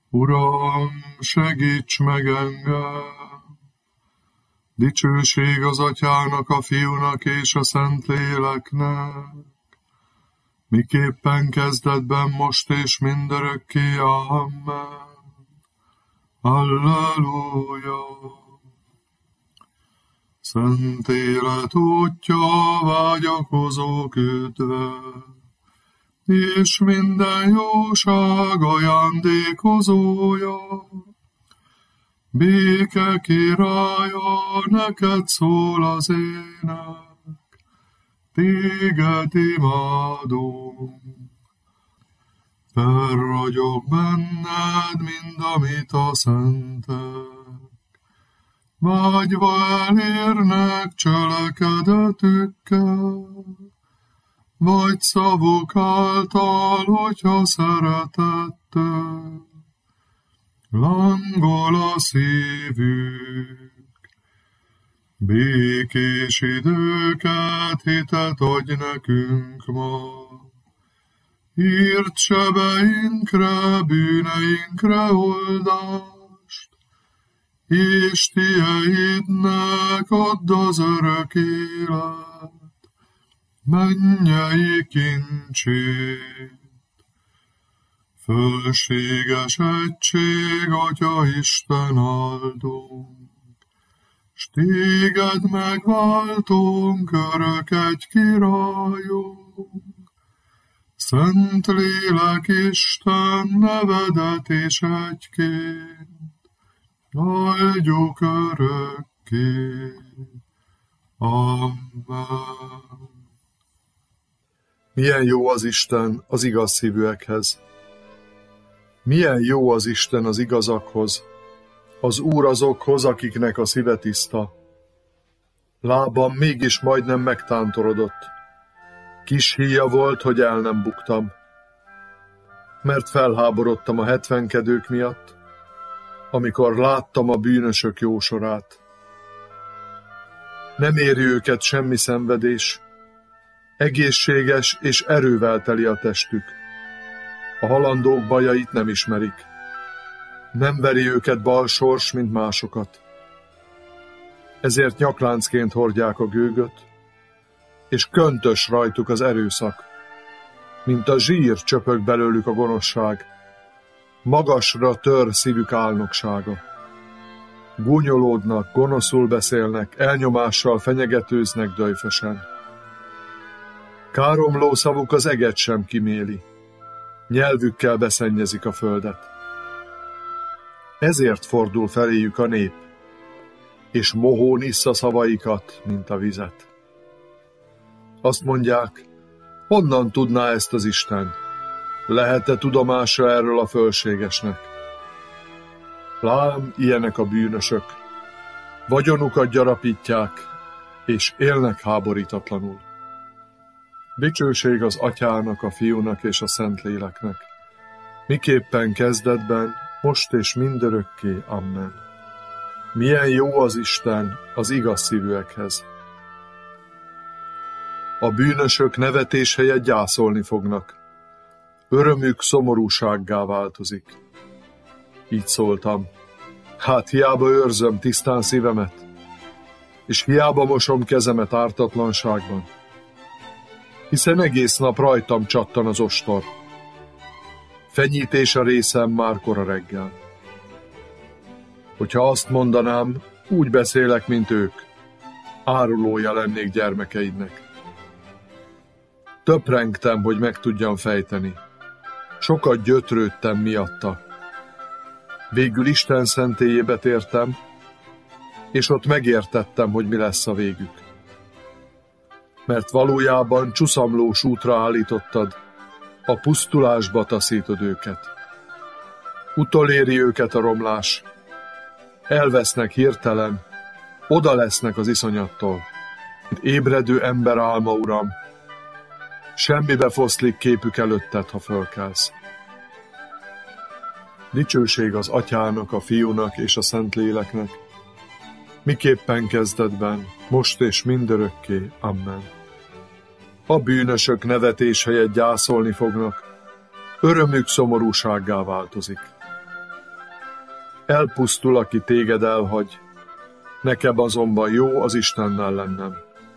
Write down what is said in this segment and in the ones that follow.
Uram, segíts meg engem! Dicsőség az Atyának, a Fiúnak és a Szentléleknek, miképpen kezdetben, most és mindörökké. Amen. Alleluja! Szent élet útja, vágyakozók üdve, és minden jóság ajándékozója. Béke királya, neked szól az ének, téged imádunk. Felragyog benned mind, amit a szentek vágyva elérnek cselekedetükkel, vagy szavuk által, hogyha szeretettel lángol a szívük. Békés időket, hitet adj nekünk ma, írt sebeinkre, bűneinkre oldást, és tieidnek add az örök élet mennyei kincsét. Fölséges egység, Atya Isten áldunk, s téged megváltunk, örök egy királyunk. Szent Lélek Isten, nevedet és egyként áldjuk örökké. Amen. Milyen jó az Isten az igaz szívűekhez! Milyen jó az Isten az igazakhoz, az Úr azokhoz, akiknek a szíve tiszta. Lábam mégis majdnem megtántorodott. Kis híja volt, hogy el nem buktam. Mert felháborodtam a hetvenkedők miatt, amikor láttam a bűnösök jósorát. Nem éri őket semmi szenvedés, egészséges és erővel teli a testük. A halandók bajait nem ismerik. Nem veri őket bal sors, mint másokat. Ezért nyakláncként hordják a gőgöt, és köntös rajtuk az erőszak, mint a zsír csöpög belőlük a gonoszság, magasra tör szívük álnoksága. Gúnyolódnak, gonoszul beszélnek, elnyomással fenyegetőznek döjfösen. Káromló szavuk az eget sem kiméli, nyelvükkel beszennyezik a földet. Ezért fordul feléjük a nép, és mohón issza szavaikat, mint a vizet. Azt mondják, honnan tudná ezt az Isten? Lehet-e tudomása erről a fölségesnek? Lám, ilyenek a bűnösök, vagyonukat gyarapítják, és élnek háborítatlanul. Dicsőség az Atyának, a Fiúnak és a Szentléleknek, miképpen kezdetben, most és mindörökké. Amen. Milyen jó az Isten az igaz szívűekhez! A bűnösök nevetés helyett gyászolni fognak, örömük szomorúsággá változik. Így szóltam, hát hiába őrzöm tisztán szívemet, és hiába mosom kezemet ártatlanságban, hiszen egész nap rajtam csattan az ostor. Fenyítés a részem már kora reggel. Hogyha azt mondanám, úgy beszélek, mint ők, árulója lennék gyermekeidnek. Töprengtem, hogy meg tudjam fejteni. Sokat gyötrődtem miatta. Végül Isten szentélyébe tértem, és ott megértettem, hogy mi lesz a végük. Mert valójában csuszamlós útra állítottad, a pusztulásba taszítod őket. Utoléri őket a romlás, elvesznek hirtelen, oda lesznek az iszonyattól. Ébredő ember álma, Uram, semmibe foszlik képük előtted, ha fölkelsz. Dicsőség az Atyának, a Fiúnak és a Szentléleknek, miképpen kezdetben, most és mindörökké. Amen. A bűnösök nevetés helyett gyászolni fognak, örömük szomorúsággá változik. Elpusztul, aki téged elhagy, nekem azonban jó az Istennel lennem.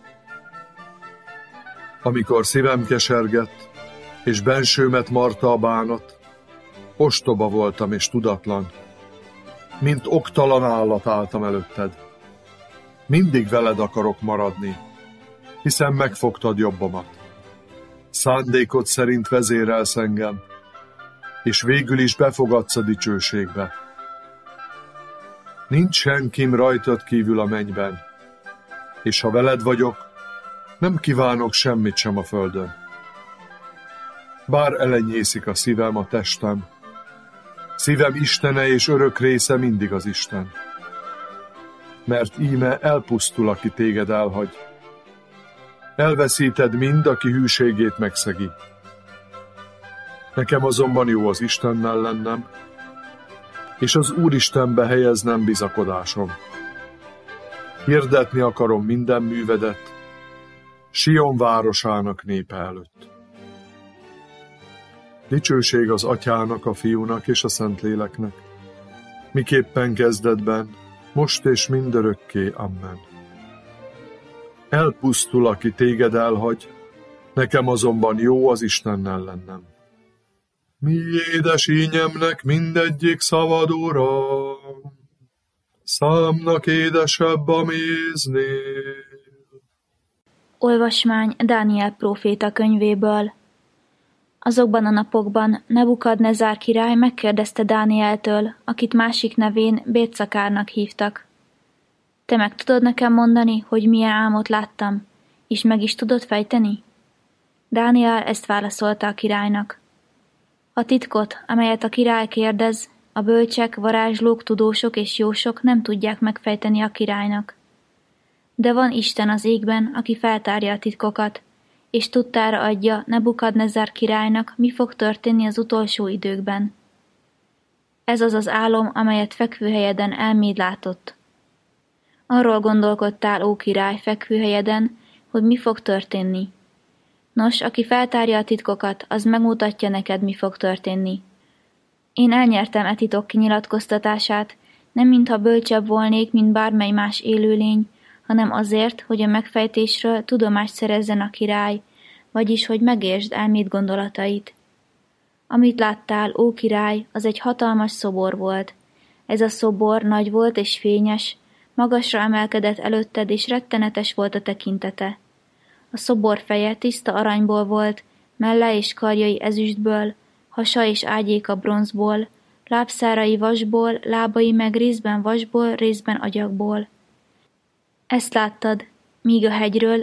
Amikor szívem kesergett, és bensőmet marta a bánat, ostoba voltam és tudatlan, mint oktalan állat álltam előtted. Mindig veled akarok maradni, hiszen megfogtad jobbamat. Szándékod szerint vezérelsz engem, és végül is befogadsz a dicsőségbe. Nincs senkim rajtad kívül a mennyben, és ha veled vagyok, nem kívánok semmit sem a földön. Bár elenyészik a szívem, a testem, szívem istene és örök része mindig az Isten. Mert íme elpusztul, aki téged elhagy. Elveszíted mind, aki hűségét megszegi. Nekem azonban jó az Istennel lennem, és az Úristenbe helyeznem bizakodásom. Hirdetni akarom minden művedet, Sion városának népe előtt. Dicsőség az Atyának, a Fiúnak és a Szentléleknek, miképpen kezdetben, most és mindörökké. Amen. Elpusztul, aki téged elhagy, nekem azonban jó az Istennel lennem. Mi édes ínyemnek mindegyik szavad, Uram, számnak édesebb a méznél. Olvasmány Dániel próféta könyvéből. Azokban a napokban Nebukadnezár király megkérdezte Dánieltől, akit másik nevén Bétszakárnak hívtak. Te meg tudod nekem mondani, hogy milyen álmot láttam, és meg is tudod fejteni? Dániel ezt válaszolta a királynak. A titkot, amelyet a király kérdez, a bölcsek, varázslók, tudósok és jósok nem tudják megfejteni a királynak. De van Isten az égben, aki feltárja a titkokat, és tudtára adja Nebukadnezár királynak, mi fog történni az utolsó időkben. Ez az az álom, amelyet fekvőhelyeden elméd látott. Arról gondolkodtál, ó király, fekvőhelyeden, hogy mi fog történni. Nos, aki feltárja a titkokat, az megmutatja neked, mi fog történni. Én elnyertem e titok kinyilatkoztatását, nem mintha bölcsebb volnék, mint bármely más élőlény, hanem azért, hogy a megfejtésről tudomást szerezzen a király, vagyis, hogy megértsd elméd gondolatait. Amit láttál, ó király, az egy hatalmas szobor volt. Ez a szobor nagy volt és fényes, magasra emelkedett előtted, és rettenetes volt a tekintete. A szobor feje tiszta aranyból volt, melle és karjai ezüstből, hasa és ágyéka bronzból, lábszárai vasból, lábai meg részben vasból, részben agyagból. Ezt láttad, míg a hegyről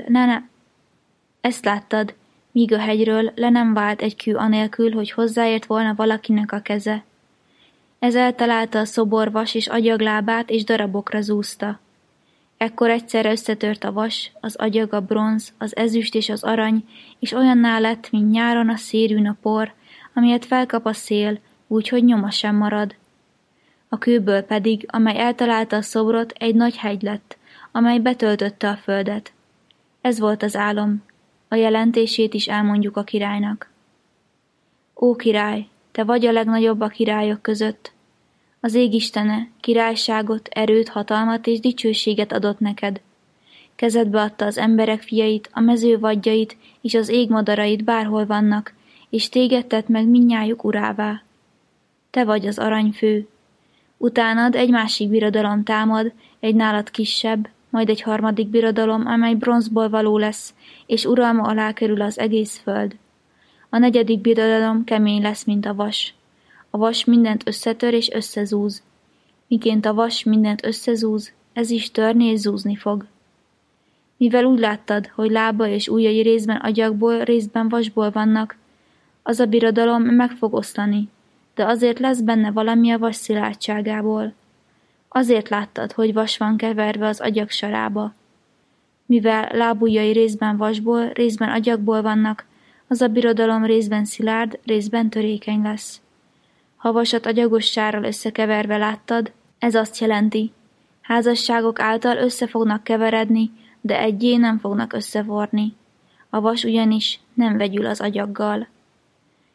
le nem vált egy kő anélkül, hogy hozzáért volna valakinek a keze. Ez eltalálta a szobor vas és agyaglábát, és darabokra zúzta. Ekkor egyszerre összetört a vas, az agyag, a bronz, az ezüst és az arany, és olyanná lett, mint nyáron a szérűn a por, amelyet felkap a szél, úgyhogy nyoma sem marad. A kőből pedig, amely eltalálta a szobrot, egy nagy hegy lett, amely betöltötte a földet. Ez volt az álom, a jelentését is elmondjuk a királynak. Ó király, te vagy a legnagyobb a királyok között. Az ég istene királyságot, erőt, hatalmat és dicsőséget adott neked. Kezedbe adta az emberek fiait, a mező vadjait és az ég madarait bárhol vannak, és téged tett meg mindnyájuk urává. Te vagy az aranyfő. Utánad egy másik birodalom támad, egy nálad kisebb, majd egy harmadik birodalom, amely bronzból való lesz, és uralma alá kerül az egész föld. A negyedik birodalom kemény lesz, mint a vas. A vas mindent összetör és összezúz. Miként a vas mindent összezúz, ez is törni és zúzni fog. Mivel úgy láttad, hogy lába és ujjai részben agyagból, részben vasból vannak, az a birodalom meg fog oszlani, de azért lesz benne valami a vas szilárdságából. Azért láttad, hogy vas van keverve az agyag sarába. Mivel lábujjai részben vasból, részben agyagból vannak, az a birodalom részben szilárd, részben törékeny lesz. Ha vasat agyagossárral összekeverve láttad, ez azt jelenti, házasságok által össze fognak keveredni, de egyé nem fognak összeforni. A vas ugyanis nem vegyül az agyaggal.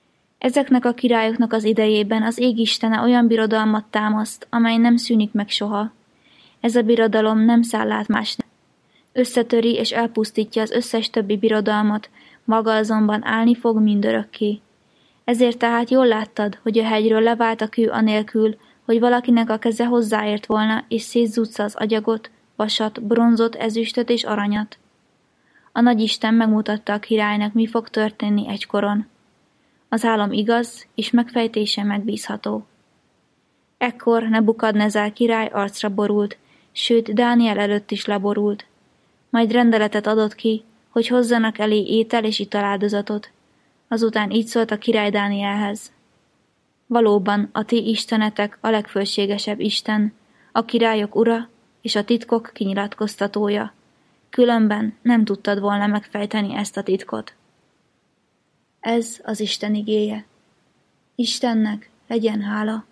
Ezeknek a királyoknak az idejében az ég istene olyan birodalmat támaszt, amely nem szűnik meg soha. Ez a birodalom nem száll át másnak. Összetöri és elpusztítja az összes többi birodalmat, maga azonban állni fog mindörökké. Ezért tehát jól láttad, hogy a hegyről levált a kő anélkül, hogy valakinek a keze hozzáért volna, és szétzúzza az agyagot, vasat, bronzot, ezüstöt és aranyat. A nagyisten megmutatta a királynak, mi fog történni egykoron. Az álom igaz, és megfejtése megbízható. Ekkor Nebukadnezár király arcra borult, sőt Dániel előtt is leborult. Majd rendeletet adott ki, hogy hozzanak elé étel és italáldozatot. Azután így szólt a király Dánielhez. Valóban a ti istenetek a legfölségesebb Isten, a királyok ura és a titkok kinyilatkoztatója. Különben nem tudtad volna megfejteni ezt a titkot. Ez az Isten igéje. Istennek legyen hála.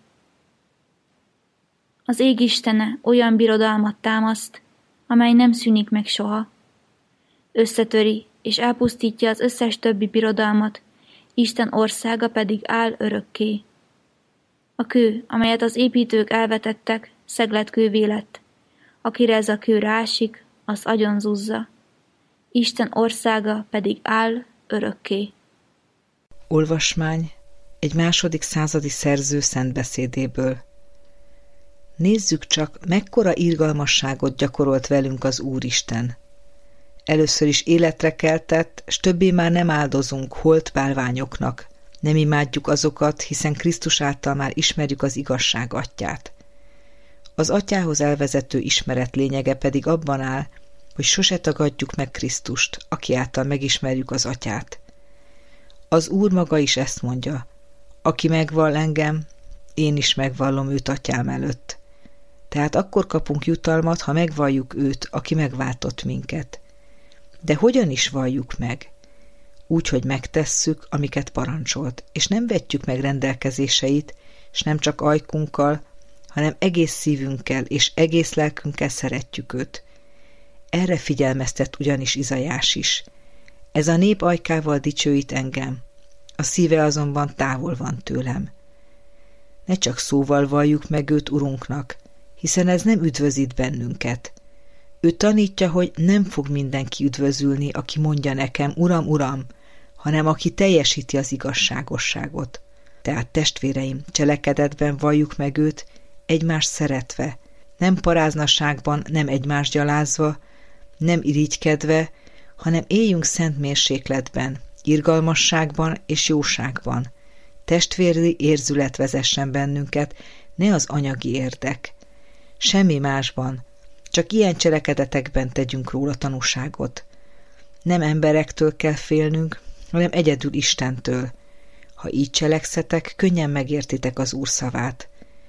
Az ég istene olyan birodalmat támaszt, amely nem szűnik meg soha. Összetöri és elpusztítja az összes többi birodalmat, Isten országa pedig áll örökké. A kő, amelyet az építők elvetettek, szegletkővé lett. Akire ez a kő rásik, az agyonzuzza. Isten országa pedig áll örökké. Olvasmány egy 2. századi szerző szentbeszédéből. Nézzük csak, mekkora irgalmasságot gyakorolt velünk az Úristen. Először is életre keltett, s többé már nem áldozunk holt bálványoknak. Nem imádjuk azokat, hiszen Krisztus által már ismerjük az igazság atyját. Az atyához elvezető ismeret lényege pedig abban áll, hogy sose tagadjuk meg Krisztust, aki által megismerjük az atyát. Az Úr maga is ezt mondja, aki megvall engem, én is megvallom őt atyám előtt. Tehát akkor kapunk jutalmat, ha megvalljuk őt, aki megváltott minket. De hogyan is valljuk meg? Úgy, hogy megtesszük, amiket parancsolt, és nem vetjük meg rendelkezéseit, és nem csak ajkunkkal, hanem egész szívünkkel és egész lelkünkkel szeretjük őt. Erre figyelmeztet ugyanis Izaiás is. Ez a nép ajkával dicsőít engem, a szíve azonban távol van tőlem. Ne csak szóval valljuk meg őt Urunknak, hiszen ez nem üdvözít bennünket. Ő tanítja, hogy nem fog mindenki üdvözülni, aki mondja nekem, Uram, Uram, hanem aki teljesíti az igazságosságot. Tehát testvéreim, cselekedetben valljuk meg őt, egymást szeretve, nem paráznaságban, nem egymást gyalázva, nem irigykedve, hanem éljünk szent mérsékletben, irgalmasságban és jóságban. Testvéri érzület vezessen bennünket, ne az anyagi érdek. Semmi másban, csak ilyen cselekedetekben tegyünk róla tanúságot. Nem emberektől kell félnünk, hanem egyedül Istentől. Ha így cselekszetek, könnyen megértitek az Úr szavát.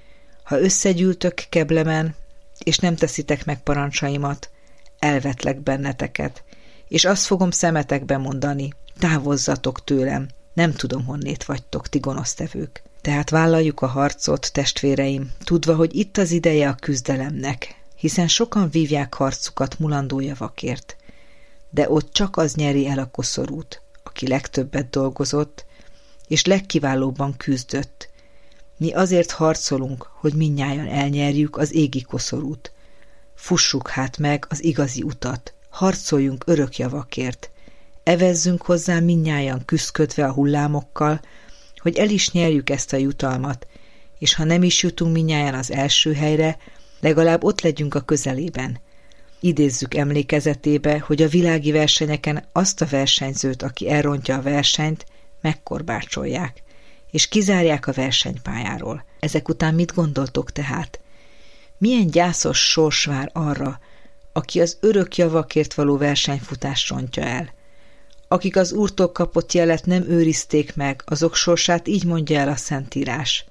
Ha összegyűltök keblemen, és nem teszitek meg parancsaimat, elvetlek benneteket, és azt fogom szemetekbe mondani, távozzatok tőlem, nem tudom, honnét vagytok, ti gonosztevők. Tehát vállaljuk a harcot, testvéreim, tudva, hogy itt az ideje a küzdelemnek, hiszen sokan vívják harcukat mulandó javakért. De ott csak az nyeri el a koszorút, aki legtöbbet dolgozott, és legkiválóbban küzdött. Mi azért harcolunk, hogy mindnyájan elnyerjük az égi koszorút. Fussuk hát meg az igazi utat, harcoljunk örök javakért, evezzünk hozzá mindnyájan küszködve a hullámokkal, hogy el is nyerjük ezt a jutalmat, és ha nem is jutunk mindnyájan az első helyre, legalább ott legyünk a közelében. Idézzük emlékezetébe, hogy a világi versenyeken azt a versenyzőt, aki elrontja a versenyt, megkorbácsolják, és kizárják a versenypályáról. Ezek után mit gondoltok tehát? Milyen gyászos sors vár arra, aki az örök javakért való versenyfutást rontja el? Akik az Úrtól kapott jelet nem őrizték meg, azok sorsát így mondja el a Szentírás.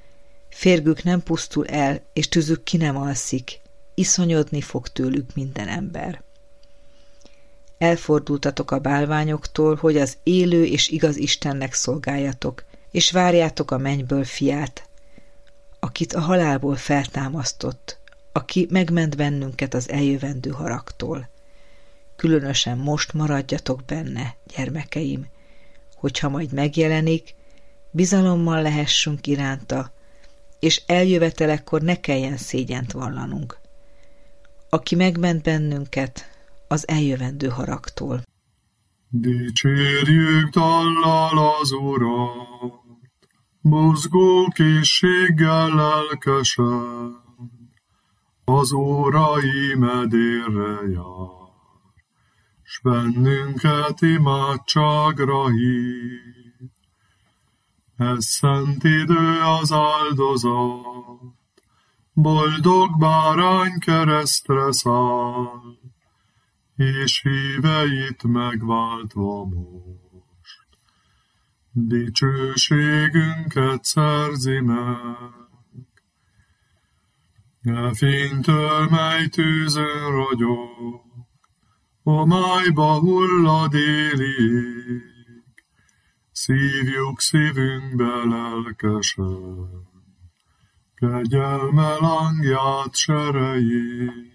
Férgük nem pusztul el, és tüzük ki nem alszik, iszonyodni fog tőlük minden ember. Elfordultatok a bálványoktól, hogy az élő és igaz Istennek szolgáljatok, és várjátok a mennyből fiát, akit a halálból feltámasztott, aki megment bennünket az eljövendő haragtól. Különösen most maradjatok benne, gyermekeim, hogyha majd megjelenik, bizalommal lehessünk iránta, és eljövetelekkor ne kelljen szégyent vallanunk. Aki megment bennünket, az eljövendő haragtól. Dicsérjük dallal az Urat, mozgó készséggel lelkesen, az órai medérre jár, s bennünket imádságra hív. Ez szent idő az áldozat, boldog bárány keresztre száll, és híveit megváltva most, dicsőségünket szerzi meg. E fénytől, mely tűzön ragyog, a májba hullad élig, szívjuk szívünkbe lelkesen, kegyelme lángját serejét.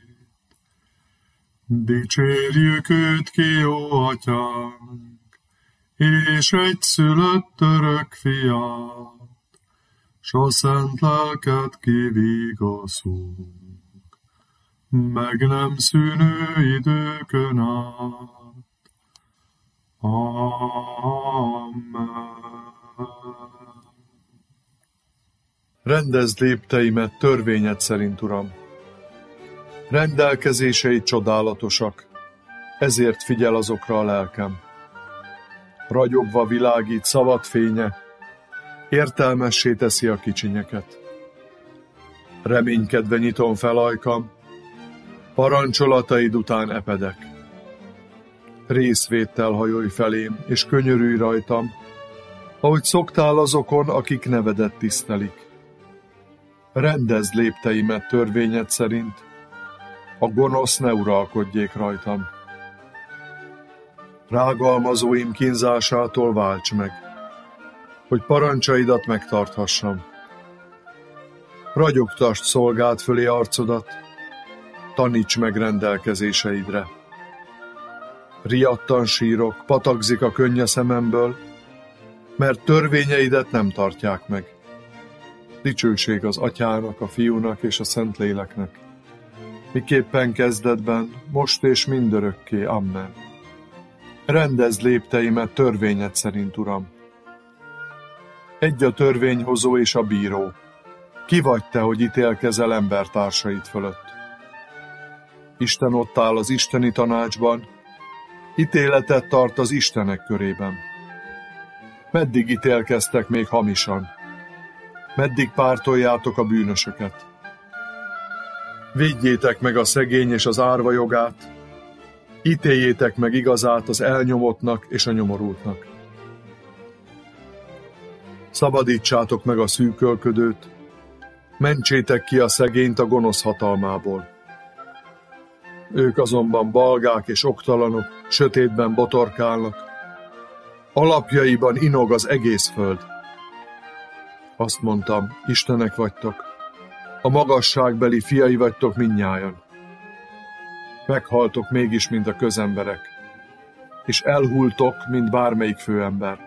Dicsérjük őt ki, jó atyánk, és egyszülött örök fiát, s a szent lelket kivigaszunk, meg nem szűnő időkön át. Amen. Rendezd lépteimet törvényed szerint, Uram. Rendelkezéseid csodálatosak, ezért figyel azokra a lelkem. Ragyogva világít szavad fénye, értelmessé teszi a kicsinyeket. Reménykedve nyitom fel ajkam, parancsolataid után epedek. Részvéttel hajolj felém, és könyörülj rajtam, ahogy szoktál azokon, akik nevedet tisztelik. Rendezd lépteimet törvényed szerint, a gonosz ne uralkodjék rajtam. Rágalmazóim kínzásától válts meg, hogy parancsaidat megtarthassam. Ragyogtasd szolgád fölé arcodat, taníts meg rendelkezéseidre. Riadtan sírok, patakzik a könny a szememből, mert törvényeidet nem tartják meg. Dicsőség az Atyának, a Fiúnak és a Szentléleknek, miképpen kezdetben, most és mindörökké. Amen. Rendezd lépteimet törvényed szerint, Uram. Egy a törvényhozó és a bíró. Ki vagy te, hogy ítélkezel embertársaid fölött? Isten ott áll az isteni tanácsban, ítéletet tart az istenek körében. Meddig ítélkeztek még hamisan? Meddig pártoljátok a bűnösöket? Védjétek meg a szegény és az árva jogát, ítéljétek meg igazát az elnyomottnak és a nyomorultnak. Szabadítsátok meg a szűkölködőt, mentsétek ki a szegényt a gonosz hatalmából. Ők azonban balgák és oktalanok, sötétben botorkálnak, alapjaiban inog az egész föld. Azt mondtam, istenek vagytok, a magasságbeli fiai vagytok mindnyájan. Meghaltok mégis, mint a közemberek, és elhultok, mint bármelyik főember.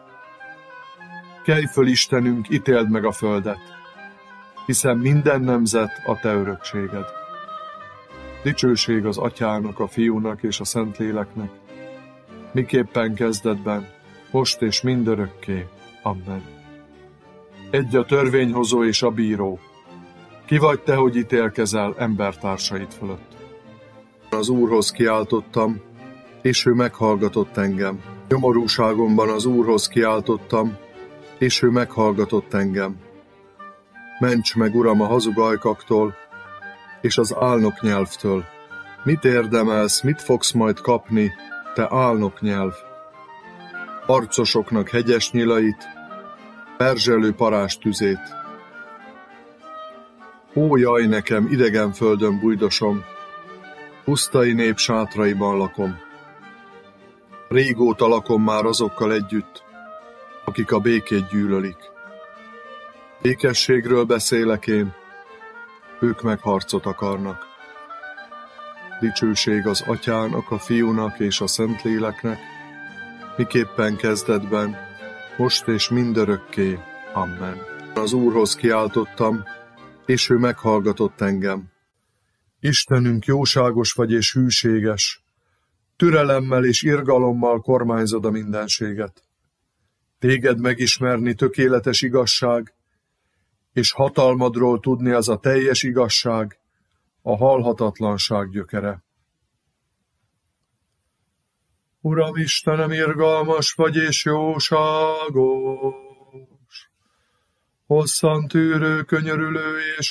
Kelj föl, Istenünk, ítéld meg a földet, hiszen minden nemzet a te örökséged. Dicsőség az Atyának, a Fiúnak és a Szentléleknek, miképpen kezdetben, most és mindörökké. Amen. Egy a törvényhozó és a bíró. Ki vagy te, hogy ítélkezel embertársaid fölött? Az Úrhoz kiáltottam, és ő meghallgatott engem. Nyomorúságomban az Úrhoz kiáltottam, és ő meghallgatott engem. Ments meg, Uram, a hazug ajkaktól, és az álnok nyelvtől. Mit érdemelsz, mit fogsz majd kapni, te álnok nyelv? Arcosoknak hegyes nyilait, perzselő parázs tüzét. Ó, jaj nekem, idegen földön bújdosom, pusztai nép sátraiban lakom. Régóta lakom már azokkal együtt, akik a békét gyűlölik. Békességről beszélek én, ők meg harcot akarnak. Dicsőség az Atyának, a Fiúnak és a Szentléleknek, miképpen kezdetben, most és mindörökké. Amen. Az Úrhoz kiáltottam, és ő meghallgatott engem. Istenünk, jóságos vagy és hűséges, türelemmel és irgalommal kormányzod a mindenséget. Téged megismerni tökéletes igazság, és hatalmadról tudni az a teljes igazság, a halhatatlanság gyökere. Uram Istenem, irgalmas vagy és jóságos, hosszantűrő, könyörülő és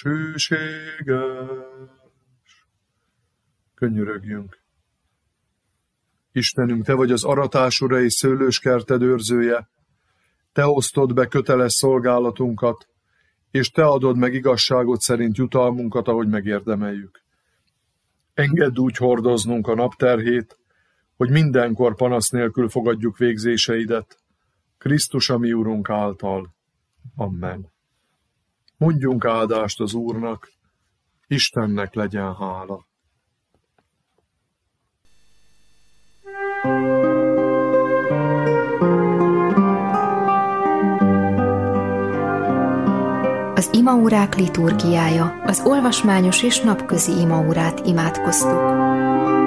hűséges. Könyörögjünk. Istenünk, Te vagy az aratás ura és szőlőskerted őrzője, Te osztod be köteles szolgálatunkat, és Te adod meg igazságot szerint jutalmunkat, ahogy megérdemeljük. Engedd úgy hordoznunk a napterhét, hogy mindenkor panasz nélkül fogadjuk végzéseidet, Krisztus a mi Urunk által. Amen. Mondjunk áldást az Úrnak, Istennek legyen hála. Az imaórák liturgiája, az olvasmányos és napközi imaórát imádkoztuk.